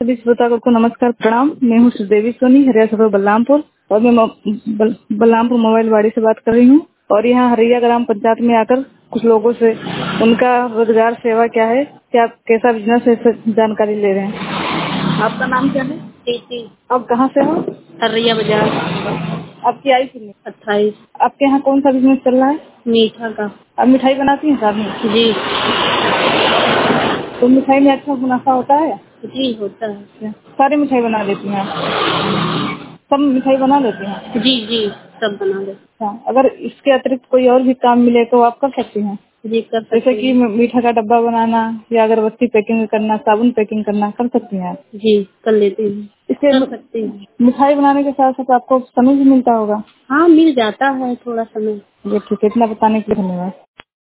सभी श्रोतागण को नमस्कार प्रणाम। मैं हूँ श्रीदेवी सोनी, हरिया सरोवर बलरामपुर, और मैं बलरामपुर मोबाइल वाड़ी से बात कर रही हूँ। और यहाँ हरिया ग्राम पंचायत में आकर कुछ लोगों से उनका रोजगार सेवा क्या है, क्या कैसा बिजनेस है, इस जानकारी ले रहे हैं। आपका नाम क्या है? प्रीति। आप कहाँ से हो? हरिया बाजार। आपकी आयु कितनी? 28। आपके यहाँ कौन सा बिजनेस चल रहा है? मीठा का। आप मिठाई बनाती हैं साथ में? जी। तो मिठाई में अच्छा मुनाफा होता है? जी होता है। सारी मिठाई बना लेती हैं आप? सब मिठाई बना लेती हैं? जी जी सब बना ले। अच्छा, अगर इसके अतिरिक्त कोई और भी काम मिले तो आप कर सकती हैं? जी कर सकते जैसे कि हैं। मीठा का डब्बा बनाना या अगरबत्ती पैकिंग करना, साबुन पैकिंग करना, कर सकती हैं आप? जी कर लेती हूँ। इसके कर सकती हूँ। मिठाई बनाने के साथ साथ आपको समय भी मिलता होगा? हाँ मिल जाता है थोड़ा समय। ये ठीक है, इतना बताने के लिए धन्यवाद।